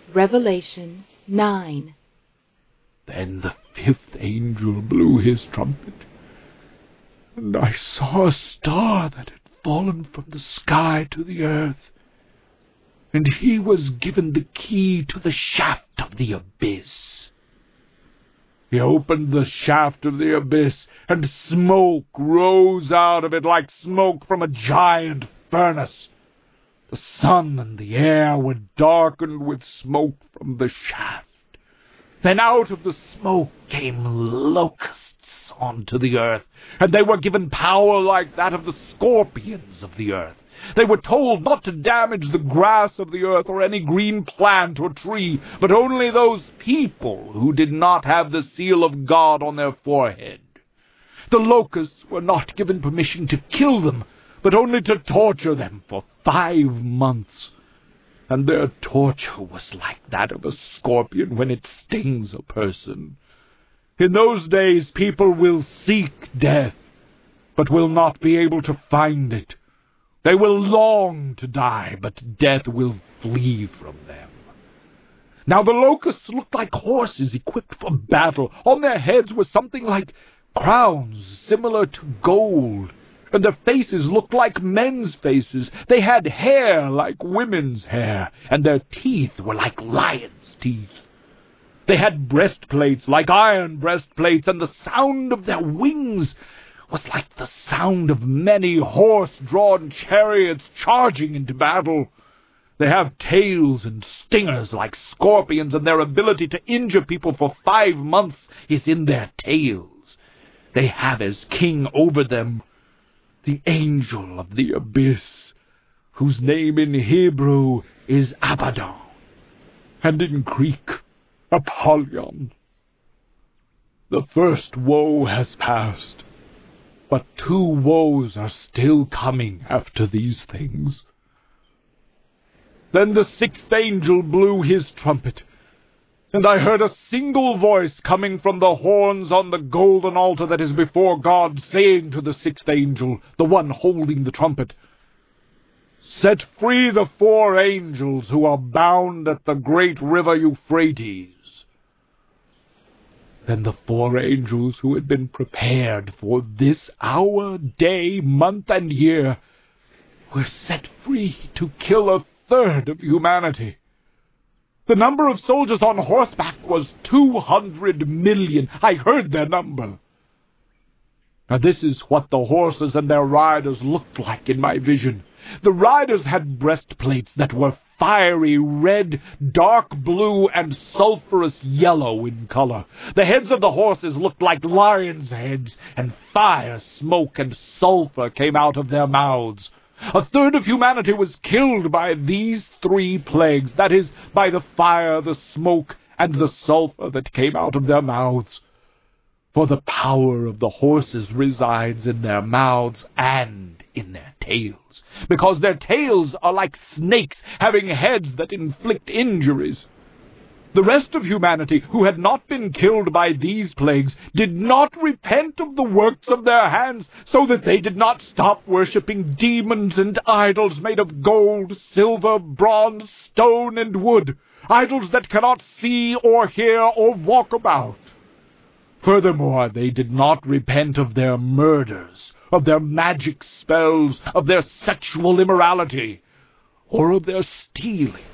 Revelation 9. Then the fifth angel blew his trumpet, and I saw a star that had fallen from the sky to the earth, and he was given the key to the shaft of the abyss. He opened the shaft of the abyss, and smoke rose out of it like smoke from a giant furnace. The sun and the air were darkened with smoke from the shaft. Then out of the smoke came locusts onto the earth, and they were given power like that of the scorpions of the earth. They were told not to damage the grass of the earth or any green plant or tree, but only those people who did not have the seal of God on their forehead. The locusts were not given permission to kill them, but only to torture them for 5 months. And their torture was like that of a scorpion when it stings a person. In those days people will seek death, but will not be able to find it. They will long to die, but death will flee from them. Now the locusts looked like horses equipped for battle. On their heads was something like crowns similar to gold, and their faces looked like men's faces. They had hair like women's hair, and their teeth were like lions' teeth. They had breastplates like iron breastplates, and the sound of their wings was like the sound of many horse-drawn chariots charging into battle. They have tails and stingers like scorpions, and their ability to injure people for 5 months is in their tails. They have as king over them the angel of the abyss, whose name in Hebrew is Abaddon, and in Greek Apollyon. The first woe has passed, but 2 woes are still coming after these things. Then the 6th angel blew his trumpet, and I heard a single voice coming from the horns on the golden altar that is before God, saying to the 6th angel, the one holding the trumpet, "Set free the 4 angels who are bound at the great river Euphrates." Then the 4 angels who had been prepared for this hour, day, month, and year were set free to kill 1/3 of humanity. The number of soldiers on horseback was 200 million. I heard their number. Now this is what the horses and their riders looked like in my vision. The riders had breastplates that were fiery red, dark blue, and sulphurous yellow in color. The heads of the horses looked like lions' heads, and fire, smoke, and sulphur came out of their mouths. 1/3 of humanity was killed by these 3 plagues, that is, by the fire, the smoke, and the sulphur that came out of their mouths. For the power of the horses resides in their mouths and in their tails, because their tails are like snakes, having heads that inflict injuries. The rest of humanity, who had not been killed by these plagues, did not repent of the works of their hands, so that they did not stop worshipping demons and idols made of gold, silver, bronze, stone, and wood, idols that cannot see or hear or walk about. Furthermore, they did not repent of their murders, of their magic spells, of their sexual immorality, or of their stealing,